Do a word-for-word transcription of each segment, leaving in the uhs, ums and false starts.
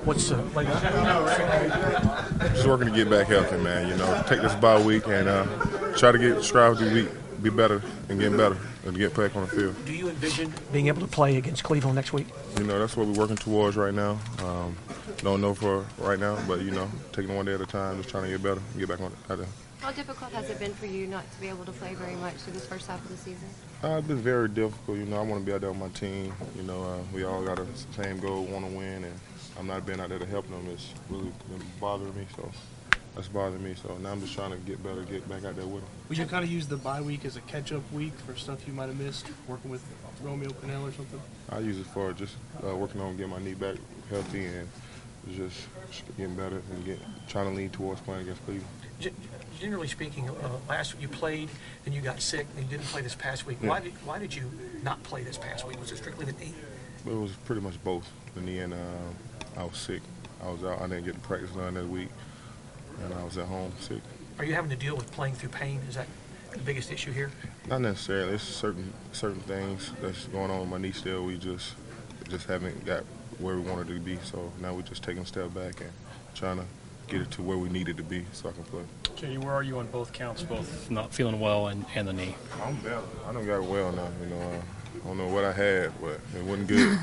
What's uh, like? Just working to get back healthy, man. You know, take this bye week and uh, try to get strive to be be better and get better and get back on the field. Do you envision being able to play against Cleveland next week? You know, that's what we're working towards right now. Um, don't know for right now, but you know, taking it one day at a time, just trying to get better, get back on out there. How difficult has it been for you not to be able to play very much through this first half of the season? Uh, it's been very difficult. You know, I want to be out there with my team. You know, uh, we all got the same goal, want to win, and I'm not being out there to help them. It's really been bothering me, so that's bothering me. So now I'm just trying to get better, get back out there with them. Would you kind of use the bye week as a catch-up week for stuff you might have missed, working with Romeo Cannell or something? I use it for just uh, working on getting my knee back healthy and just getting better and get, trying to lean towards playing against Cleveland. Generally speaking, uh, last you played, then you got sick, and you didn't play this past week. Yeah. Why did why did you not play this past week? Was it strictly the knee? It was pretty much both. The knee and uh, I was sick. I was out. I didn't get to practice none that week, and I was at home sick. Are you having to deal with playing through pain? Is that the biggest issue here? Not necessarily. It's certain certain things that's going on with my knee still. We just just haven't got where we wanted to be. So now we're just taking a step back and trying to get it to where we need it to be so I can play. J D, where are you on both counts, both not feeling well and, and the knee? I'm better. I don't got it well now. You know, uh, I don't know what I had, but it wasn't good.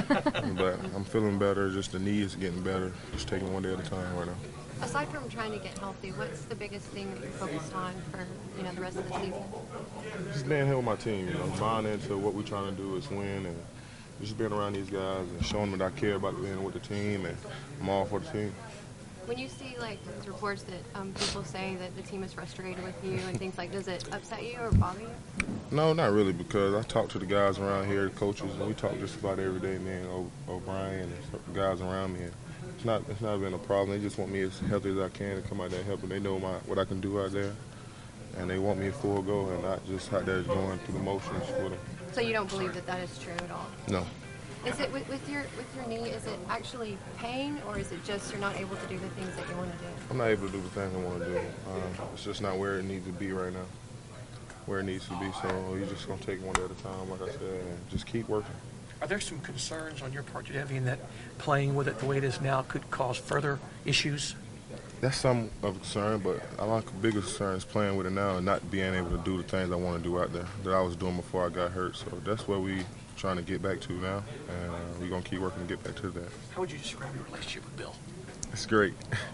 But I'm feeling better. Just the knee is getting better. Just taking it one day at a time right now. Aside from trying to get healthy, what's the biggest thing that you're focused on for you know the rest of the season? Just being here with my team. You know, buying into what we're trying to do is win, and just being around these guys and showing them that I care about being with the team, and I'm all for the team. When you see like reports that um, people say that the team is frustrated with you and things like, does it upset you or bother you? No, not really, because I talk to the guys around here, the coaches, and we talk just about every day, me and o- O'Brien and the guys around me. And it's not it's not been a problem. They just want me as healthy as I can to come out there and help, and they know my what I can do out there, and they want me a full go and not just out there going through the motions with them. So you don't believe that that is true at all? No. Is it with, with your with your knee? Is it actually pain, or is it just you're not able to do the things that you want to do? I'm not able to do the things I want to do. Um, it's just not where it needs to be right now, where it needs to be. So you're just going to take it one day at a time, like I said, and just keep working. Are there some concerns on your part, Jadeveon, in that playing with it the way it is now could cause further issues? That's some of a concern, but I like the biggest concern is playing with it now and not being able to do the things I want to do out there that I was doing before I got hurt. So that's where we trying to get back to now, and uh, we're going to keep working to get back to that. How would you describe your relationship with Bill? It's great.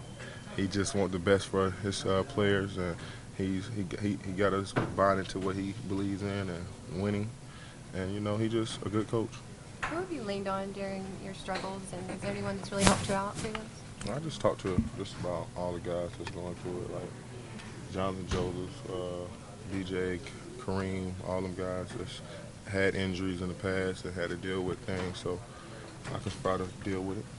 He just wants the best for his uh, players, and he's he, he he got us buying into what he believes in and winning, and you know, he's just a good coach. Who have you leaned on during your struggles, and is there anyone that's really helped you out through this? I just talked to just about all the guys that's going through it, like Jonathan Joseph, uh, D J, Kareem, all them guys that's had injuries in the past and had to deal with things, so I can try to deal with it.